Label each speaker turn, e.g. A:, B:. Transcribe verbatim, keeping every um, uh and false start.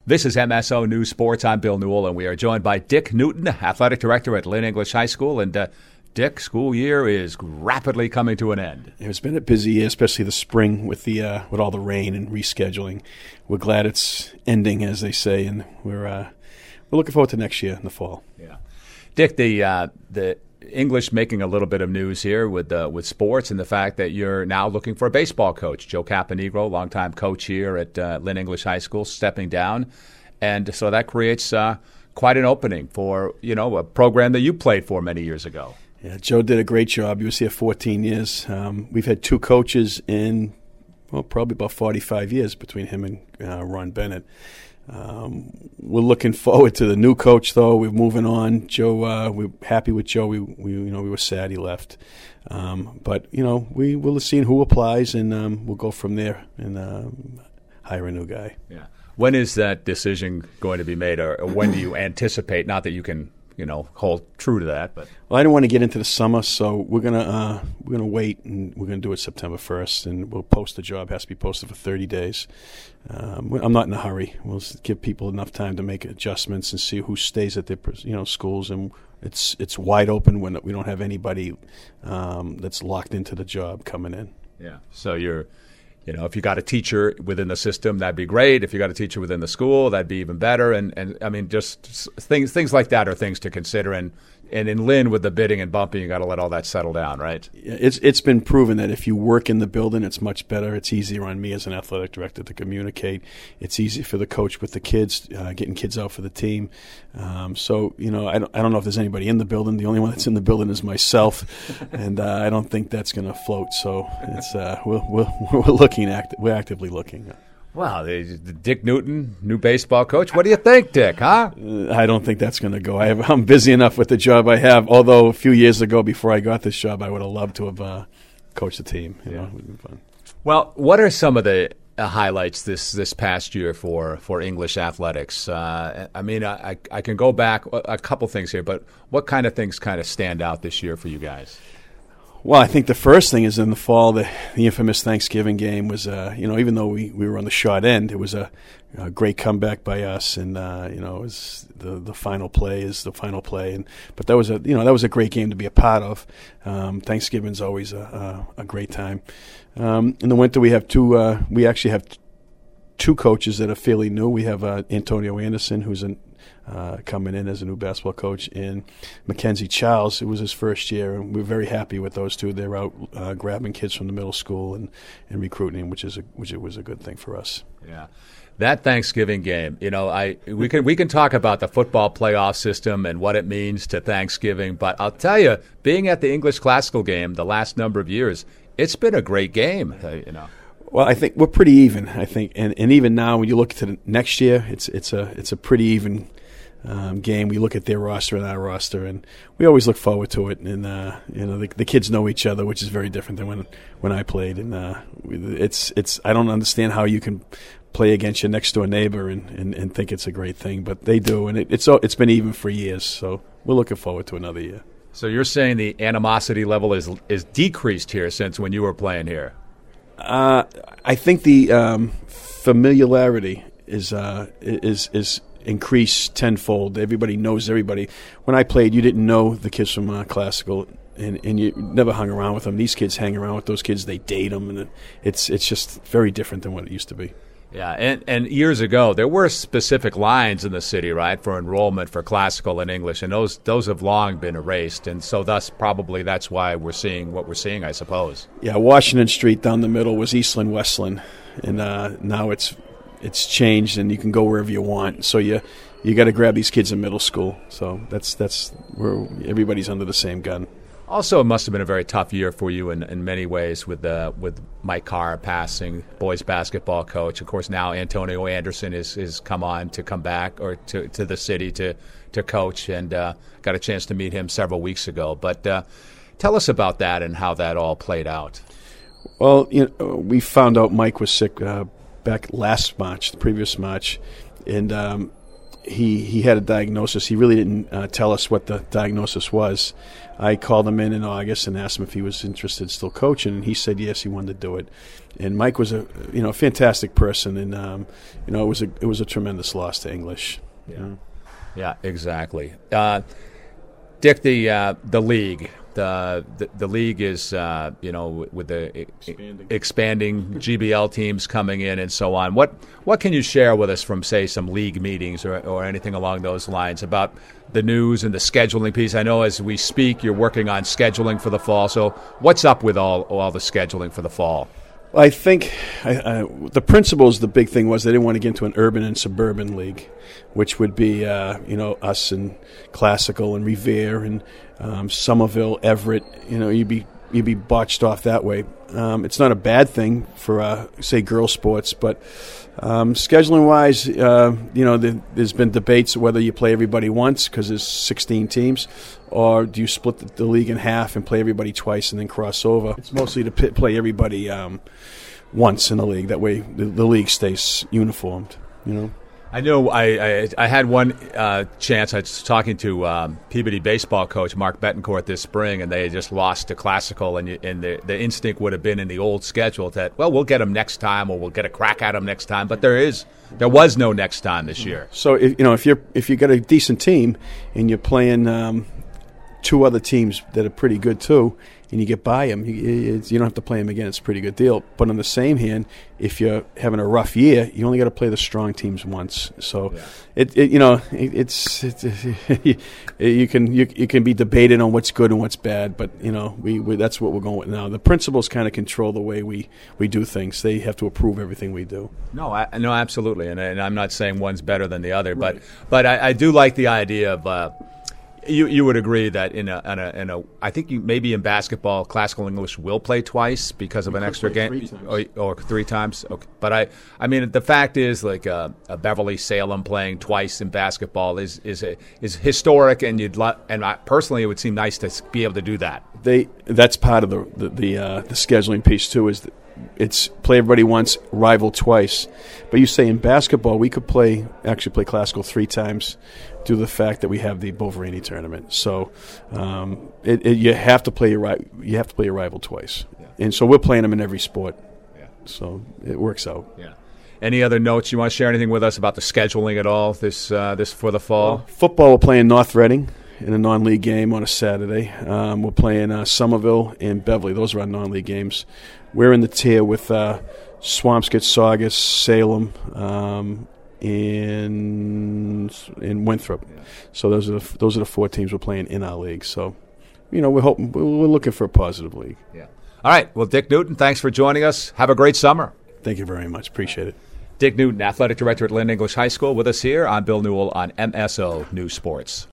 A: This is M S O News Sports. I'm Bill Newell, and we are joined by Dick Newton, athletic director at Lynn English High School. And uh, Dick, school year is rapidly coming to an end.
B: It's been a busy year, especially the spring with the uh, with all the rain and rescheduling. We're glad it's ending, as they say, and we're uh, we're looking forward to next year in the fall.
A: Yeah, Dick, the uh, the English making a little bit of news here with uh, with sports and the fact that you're now looking for a baseball coach. Joe Caponegro, longtime coach here at uh, Lynn English High School, stepping down, and so that creates uh, quite an opening for you know a program that you played for many years ago.
B: Yeah, Joe did a great job. He was here fourteen years. Um, we've had two coaches in, well, probably about forty-five years between him and uh, Ron Bennett. Um, we're looking forward to the new coach, though. We're moving on. Joe, uh, we're happy with Joe. We, we, you know, we were sad he left. Um, but you know, we will see who applies, and um, we'll go from there and um, hire a new guy.
A: Yeah. When is that decision going to be made, or, or when do you anticipate? Not that you can. You know, hold true to that, but
B: well, I don't want to get into the summer, so we're gonna uh, we're gonna wait, and we're gonna do it September first, and we'll post the job. It has to be posted for thirty days. Um, I'm not in a hurry. We'll give people enough time to make adjustments and see who stays at their you know schools, and it's it's wide open when we don't have anybody um, that's locked into the job coming in.
A: Yeah. So you're. You know, if you got a teacher within the system, that'd be great. If you got a teacher within the school, that'd be even better. And, and I mean, just things things like that are things to consider. And, and in Lynn, with the bidding and bumping, you got to let all that settle down, right?
B: It's it's been proven that if you work in the building, it's much better. It's easier on me as an athletic director to communicate. It's easy for the coach with the kids, uh, getting kids out for the team. Um, so, you know, I don't, I don't know if there's anybody in the building. The only one that's in the building is myself, and uh, I don't think that's going to float. So it's uh, we're, we're, we're looking, act- we're actively looking.
A: Wow, the, the Dick Newton, new baseball coach. What do you think, Dick, huh?
B: Uh, I don't think that's going to go. I have, I'm busy enough with the job I have, although a few years ago, before I got this job, I would have loved to have uh, coached the team. You
A: yeah.
B: know, it would have been fun.
A: Well, what are some of the uh, highlights this, this past year for, for English athletics? Uh, I mean, I, I can go back a, a couple things here, but what kind of things kind of stand out this year for you guys?
B: Well, I think the first thing is in the fall, the, the infamous Thanksgiving game was, uh, you know, even though we, we were on the short end, it was a, a great comeback by us, and uh, you know, it was the the final play is the final play, and but that was a you know that was a great game to be a part of. Um, Thanksgiving's always a, a, a great time. Um, in the winter, we have two. Uh, we actually have t- two coaches that are fairly new. We have uh, Antonio Anderson, who's an Uh, coming in as a new basketball coach, and Mackenzie Charles. It was his first year, and we're very happy with those two. They're out uh, grabbing kids from the middle school and, and recruiting them, which is a, which was a good thing for us.
A: Yeah, that Thanksgiving game. You know, I we can we can talk about the football playoff system and what it means to Thanksgiving, but I'll tell you, being at the English Classical game the last number of years, it's been a great game. You know.
B: Well, I think we're pretty even. I think, and, and even now, when you look to the next year, it's it's a it's a pretty even. Um, game. We look at their roster and our roster, and we always look forward to it. And uh, you know, the, the kids know each other, which is very different than when when I played. And uh, it's it's I don't understand how you can play against your next door neighbor and, and, and think it's a great thing, but they do, and it, it's it's been even for years. So we're looking forward to another year.
A: So you're saying the animosity level is is decreased here since when you were playing here?
B: Uh, I think the um, familiarity is uh, is is. increase tenfold. Everybody knows everybody. When I played, you didn't know the kids from uh, Classical, and, and you never hung around with them. These kids hang around with those kids. They date them, and it's it's just very different than what it used to be.
A: Yeah, and, and years ago, there were specific lines in the city, right, for enrollment for Classical and English, and those those have long been erased, and so thus probably that's why we're seeing what we're seeing, I suppose.
B: Yeah, Washington Street down the middle was Eastland, Westland, and uh, now it's it's changed, and you can go wherever you want. So you you got to grab these kids in middle school. So that's that's where everybody's under the same gun.
A: Also, it must have been a very tough year for you in, in many ways with uh, with Mike Carr passing, boys basketball coach. Of course, now Antonio Anderson is is come on to come back or to, to the city to to coach, and uh, got a chance to meet him several weeks ago. But uh, tell us about that and how that all played out.
B: Well, you know, we found out Mike was sick uh, back last March, the previous March, and um, he he had a diagnosis. He really didn't uh, tell us what the diagnosis was. I called him in in August and asked him if he was interested in still coaching, and he said yes, he wanted to do it. And Mike was a you know fantastic person, and um, you know it was a it was a tremendous loss to English.
A: Yeah,
B: you know?
A: yeah, exactly. Uh, Dick, the uh, the league. The, the the league is, uh, you know, with the expanding. expanding G B L teams coming in and so on. What what can you share with us from, say, some league meetings or, or anything along those lines about the news and the scheduling piece? I know as we speak, you're working on scheduling for the fall. So what's up with all all the scheduling for the fall?
B: Well, I think I, I, the principles, the big thing was they didn't want to get into an urban and suburban league, which would be, uh, you know, us and Classical and Revere and um, Somerville, Everett. You know, you'd be you'd be botched off that way. Um, it's not a bad thing for, uh, say, girls' sports, but um, scheduling-wise, uh, you know, the, there's been debates whether you play everybody once because there's sixteen teams, or do you split the, the league in half and play everybody twice and then cross over? It's mostly to p- play everybody um, once in the league. That way the, the league stays uniformed, you know.
A: I know I, I, I had one uh, chance. I was talking to um, Peabody baseball coach Mark Betancourt this spring, and they had just lost to Classical, and, you, and the, the instinct would have been in the old schedule that, well, we'll get them next time, or we'll get a crack at them next time. But there is, there was no next time this year.
B: So if, you know, if you're if you got a decent team and you're playing um, two other teams that are pretty good too, and you get by them, you, you don't have to play them again. It's a pretty good deal. But on the same hand, if you're having a rough year, you only got to play the strong teams once. So, yeah. it, it you know it, it's, it's you can you, you can be debated on what's good and what's bad. But you know we, we that's what we're going with now. The principals kind of control the way we, we do things. They have to approve everything we do.
A: No, I, no, absolutely, and, and I'm not saying one's better than the other,
B: right.
A: but but I, I do like the idea of. Uh, You you would agree that in a, in a in a I think you maybe in basketball Classical English will play twice because of
B: we
A: an extra game
B: three times.
A: or, or three times. Okay. But I I mean the fact is like a, a Beverly Salem playing twice in basketball is is a, is historic, and you'd lo- and I, personally it would seem nice to be able to do that.
B: They that's part of the the the, uh, the scheduling piece too. Is that it's play everybody once, rival twice. But you say in basketball we could play actually play Classical three times due to the fact that we have the Boverini tournament. So um, it, it, you have to play your ri- you have to play your rival twice, yeah. And so we're playing them in every sport. Yeah. So it works out.
A: Yeah. Any other notes you want to share? Anything with us about the scheduling at all this uh, this for the fall?
B: Well, football, we're playing North Reading in a non-league game on a Saturday. Um, we're playing uh, Somerville and Beverly. Those are our non-league games. We're in the tier with uh, Swampscott, Saugus, Salem, um, in in Winthrop. Yeah. So those are the, those are the four teams we're playing in our league. So, you know, we're hoping we're looking for a positive league.
A: Yeah. All right. Well, Dick Newton, thanks for joining us. Have a great summer.
B: Thank you very much. Appreciate it.
A: Dick Newton, athletic director at Lynn English High School, with us here. I'm Bill Newell on M S O News Sports.